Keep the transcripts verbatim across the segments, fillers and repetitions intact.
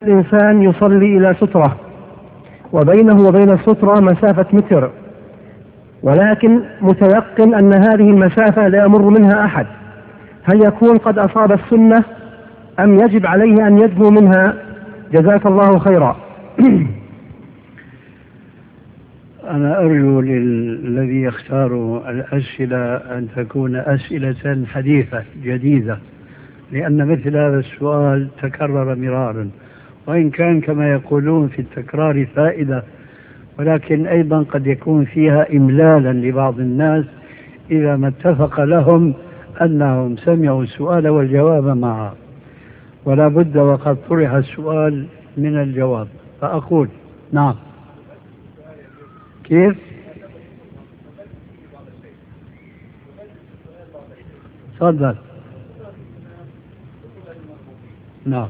الإنسان يصلي إلى سترة وبينه وبين السترة مسافة متر، ولكن متيقن أن هذه المسافة لا يمر منها أحد، هل يكون قد أصاب السنة أم يجب عليه أن يدنو منها؟ جزاك الله خيرا. أنا أرجو للذي يختار الأسئلة أن تكون أسئلة حديثة جديدة، لأن مثل هذا السؤال تكرر مرارا، وإن كان كما يقولون في التكرار فائدة، ولكن أيضا قد يكون فيها إملالا لبعض الناس إذا ما اتفق لهم أنهم سمعوا السؤال والجواب معا، ولا بد وقد طرح السؤال من الجواب. فأقول نعم. كيف؟ تفضل. نعم.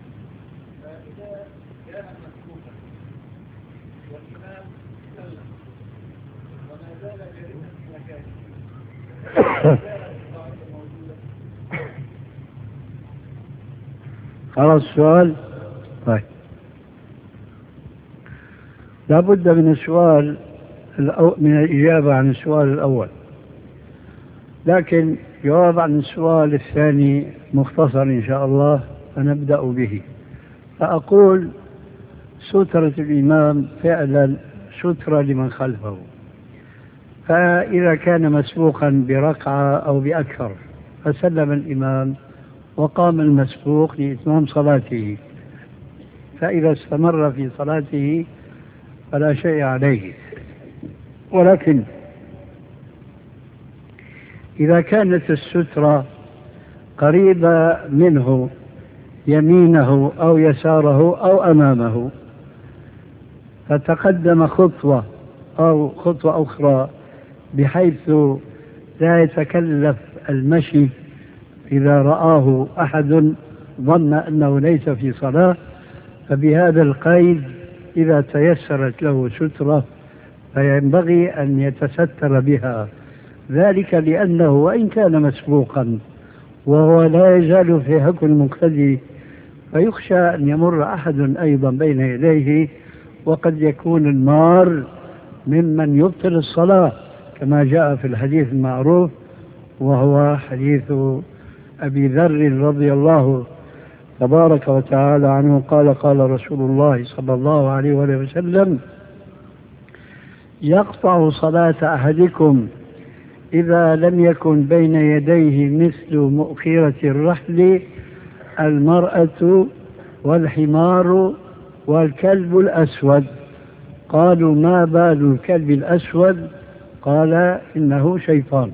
خلاص السؤال. طيب، لا بد من السؤال الأو... من الإجابة عن السؤال الأول، لكن جواب عن السؤال الثاني مختصر إن شاء الله، فنبدأ به. فأقول سترة الإمام فعلا سترة لمن خلفه، فإذا كان مسبوقا بركعة أو بأكثر فسلم الإمام وقام المسبوق لإتمام صلاته، فإذا استمر في صلاته فلا شيء عليه. ولكن إذا كانت السترة قريبة منه يمينه أو يساره أو أمامه، فتقدم خطوة أو خطوة أخرى بحيث لا يتكلف المشي إذا رآه أحد ظن أنه ليس في صلاة، فبهذا القيد إذا تيسرت له سترة فينبغي أن يتستر بها، ذلك لأنه وإن كان مسبوقا وهو لا يزال في حكم المقتدي، فيخشى أن يمر أحد أيضا بين يديه، وقد يكون النار ممن يبطل الصلاة كما جاء في الحديث المعروف، وهو حديث أبي ذر رضي الله تبارك وتعالى عنه قال قال رسول الله صلى الله عليه وسلم: يقطع صلاة أحدكم إذا لم يكن بين يديه مثل مؤخرة الرحل المرأة والحمار والكلب الأسود. قالوا: ما بال الكلب الأسود؟ قال: إنه شيطان.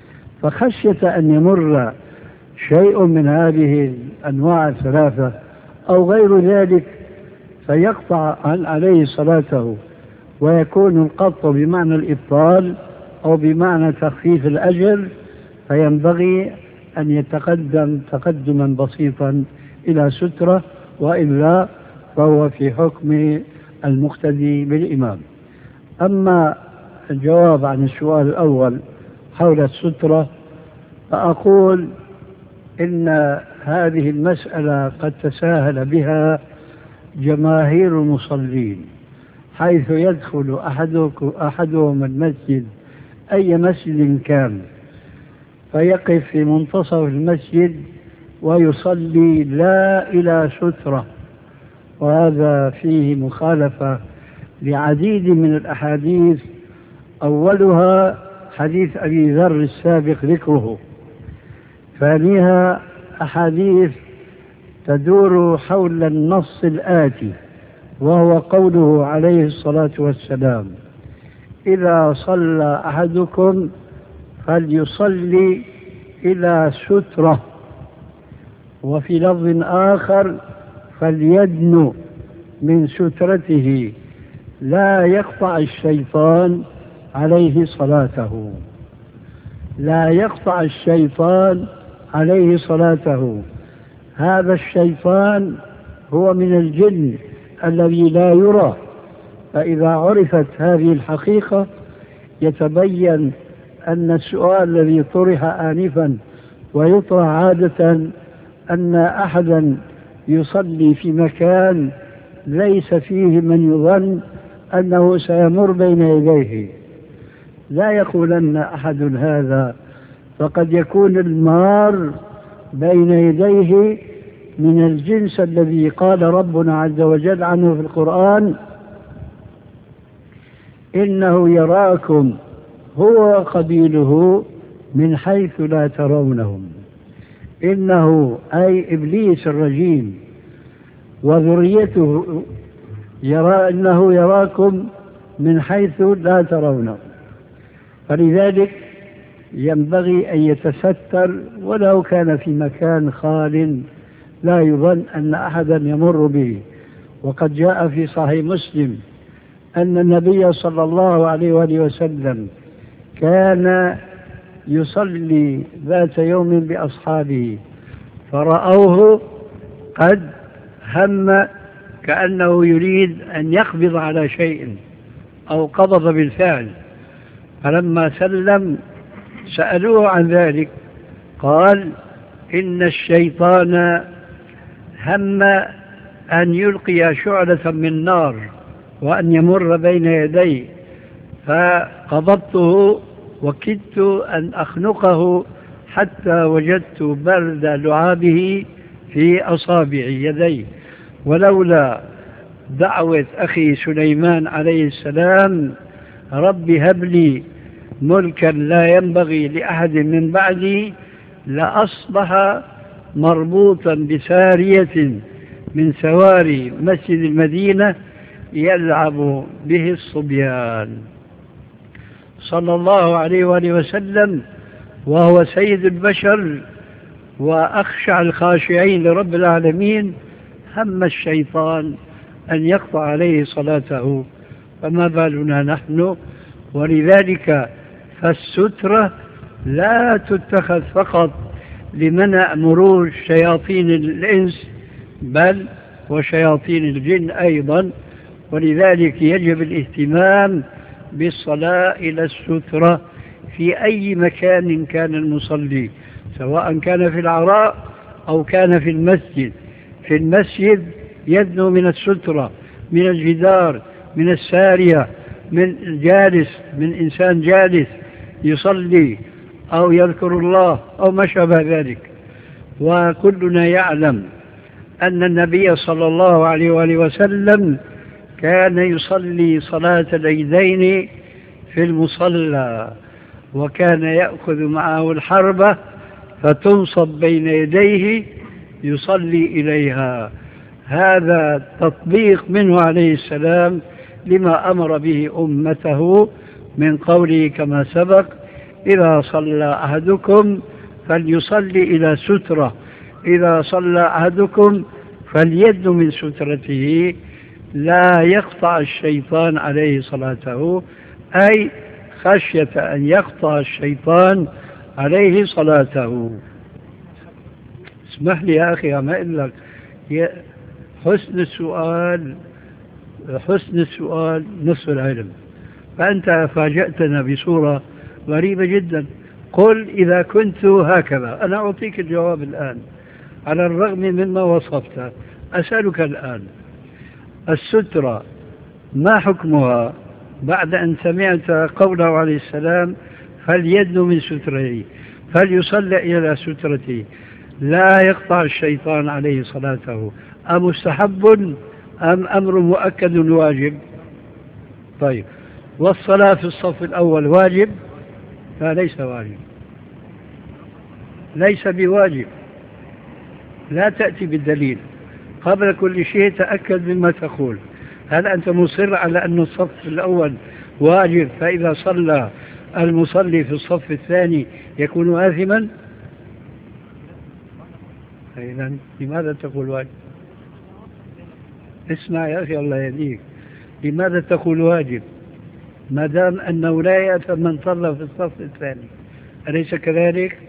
فخشية أن يمر شيء من هذه الأنواع الثلاثة أو غير ذلك فيقطع عن عليه صلاته، ويكون القطع بمعنى الإبطال أو بمعنى تخفيف الأجر، فينبغي أن يتقدم تقدما بسيطا إلى سترة، وإلا فهو في حكم المقتدي بالإمام. أما الجواب عن السؤال الأول حول السترة، فأقول إن هذه المسألة قد تساهل بها جماهير المصلين، حيث يدخل أحدهم المسجد أي مسجد كان فيقف في منتصف المسجد ويصلي لا إلى سترة، وهذا فيه مخالفة لعديد من الأحاديث، أولها حديث أبي ذر السابق ذكره، ثانيها أحاديث تدور حول النص الآتي، وهو قوله عليه الصلاة والسلام: إذا صلى أحدكم فليصلي إلى سترة، وفي لفظ آخر: فليدن من سترته لا يقطع الشيطان عليه صلاته. لا يقطع الشيطان عليه صلاته. هذا الشيطان هو من الجن الذي لا يرى، فإذا عرفت هذه الحقيقة يتبين أن السؤال الذي طرح آنفا ويطرح عادة أن أحدا يصلي في مكان ليس فيه من يظن أنه سيمر بين يديه. لا يقولن أحد هذا، فقد يكون المار بين يديه من الجنس الذي قال ربنا عز وجل عنه في القرآن: إنه يراكم هو قبيله من حيث لا ترونهم. إنه أي إبليس الرجيم وذريته يرى إنه يراكم من حيث لا ترونه، فلذلك ينبغي أن يتستر ولو كان في مكان خال لا يظن أن أحدا يمر به. وقد جاء في صحيح مسلم أن النبي صلى الله عليه وآله وسلم كان يصلي ذات يوم بأصحابه فرأوه قد هم كأنه يريد أن يقبض على شيء أو قبض بالفعل، فلما سلم سألوه عن ذلك قال: إن الشيطان هم أن يلقي شعلة من نار وأن يمر بين يدي، فقبضته وكدت أن أخنقه حتى وجدت برد لعابه في أصابع يدي، ولولا دعوة أخي سليمان عليه السلام: رب هب لي ملكا لا ينبغي لأحد من بعدي، لأصبح مربوطا بسارية من سواري مسجد المدينة يلعب به الصبيان. صلى الله عليه وآله وسلم وهو سيد البشر وأخشع الخاشعين لرب العالمين هم الشيطان أن يقطع عليه صلاته، فما بالنا نحن؟ ولذلك فالسترة لا تتخذ فقط لمنع مرور شياطين الإنس بل وشياطين الجن أيضا، ولذلك يجب الاهتمام بالصلاة إلى السترة في أي مكان كان المصلي، سواء كان في العراء أو كان في المسجد. في المسجد يدنو من السترة، من الجدار، من السارية، من الجالس، من إنسان جالس يصلي أو يذكر الله أو ما شابه ذلك. وكلنا يعلم أن النبي صلى الله عليه وآله وسلم كان يصلي صلاة العيدين في المصلى، وكان يأخذ معه الحربة فتنصب بين يديه يصلي إليها. هذا تطبيق منه عليه السلام لما أمر به أمته من قوله كما سبق: إذا صلى أحدكم فليصلي إلى سترة، إذا صلى أحدكم فليد من سترته، لا يقطع الشيطان عليه صلاته، أي خشية أن يقطع الشيطان عليه صلاته. اسمح لي يا أخي ما أقول لك، حسن السؤال حسن السؤال نصف العلم، فأنت فاجأتنا بصورة غريبة جدا. قل إذا كنت هكذا، أنا أعطيك الجواب الآن على الرغم مما وصفت. أسألك الآن: السترة ما حكمها بعد أن سمعت قوله عليه السلام: فليدن من سترته، فليصلي إلى سترته، لا يقطع الشيطان عليه صلاته، أمستحب أم أمر مؤكد واجب؟ طيب، والصلاة في الصف الأول واجب؟ لا، ليس واجب، ليس بواجب. لا تأتي بالدليل، قبل كل شيء تأكد مما تقول. هل أنت مصر على أن الصف الأول واجب، فإذا صلى المصلي في الصف الثاني يكون آثما؟ إذن لماذا تقول واجب؟ اسمع يا أخي الله يهديك، لماذا تقول واجب ما دام أنه لا يأثم من صلى في الصف الثاني؟ أليس كذلك؟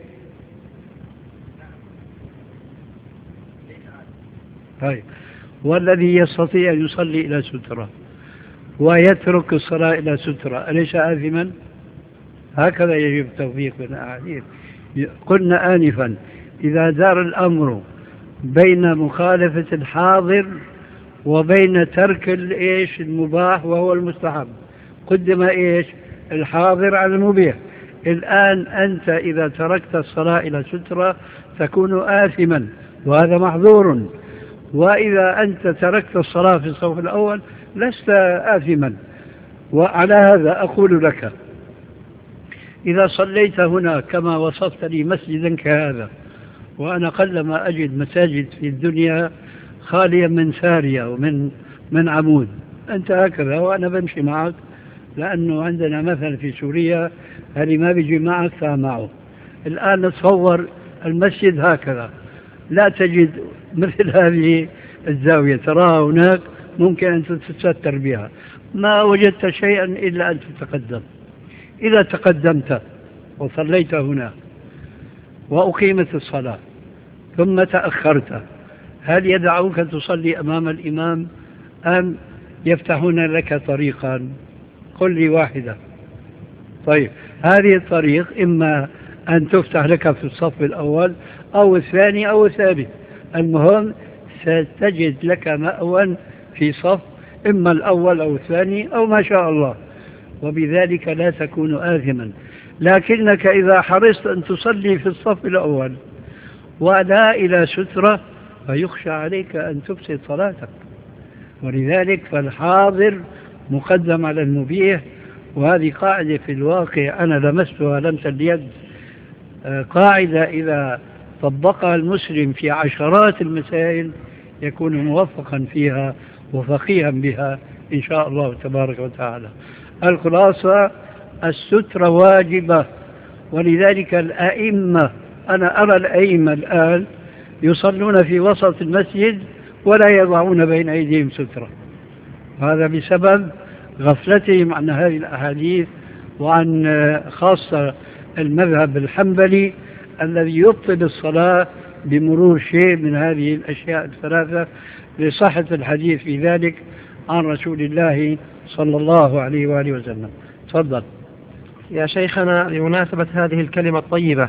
طيب، والذي يستطيع أن يصلي إلى سترة ويترك الصلاة إلى سترة أليس آثما؟ هكذا يجب التوفيق بين الأحاديث. قلنا آنفا: إذا دار الأمر بين مخالفة الحاضر وبين ترك الإيش المباح وهو المستحب. قدم إيش الحاضر على المبيح. الآن أنت إذا تركت الصلاة إلى سترة تكون آثما وهذا محظور، وإذا أنت تركت الصلاة في الصف الأول لست آثما. وعلى هذا أقول لك إذا صليت هنا كما وصفت لي مسجدا كهذا، وأنا قلما أجد مساجد في الدنيا خالية من سارية ومن من عمود، أنت هكذا وأنا بمشي معك، لأنه عندنا مثلا في سوريا اللي ما بيجي معك فمعه. الآن نتصور المسجد هكذا، لا تجد مثل هذه الزاوية تراها هناك ممكن أن تتستر بها، ما وجدت شيئا إلا أن تتقدم. إذا تقدمت وصليت هنا وأقيمت الصلاة ثم تأخرت، هل يدعوك تصلي أمام الإمام أم يفتحون لك طريقا؟ قل لي واحدة. طيب هذه الطريق إما أن تفتح لك في الصف الأول أو الثاني أو الثالث، المهم ستجد لك مأوى في صف إما الأول أو الثاني أو ما شاء الله، وبذلك لا تكون آثما. لكنك إذا حرصت أن تصلي في الصف الأول ولا إلى سترة فيخشى عليك أن تفسد صلاتك، ولذلك فالحاضر مقدم على المبيح. وهذه قاعدة في الواقع أنا لمستها لمس اليد، قاعدة إذا طبقها المسلم في عشرات المسائل يكون موفقا فيها وفقيها بها إن شاء الله تبارك وتعالى. الخلاصة السترة واجبة، ولذلك الأئمة أنا أرى الأئمة الآن يصلون في وسط المسجد ولا يضعون بين أيديهم سترة، هذا بسبب غفلتهم عن هذه الأحاديث وعن خاصة المذهب الحنبلي الذي يبطل الصلاة بمرور شيء من هذه الأشياء الثلاثة لصحة الحديث في ذلك عن رسول الله صلى الله عليه وآله وسلم. تفضل يا شيخنا. بمناسبة هذه الكلمة الطيبة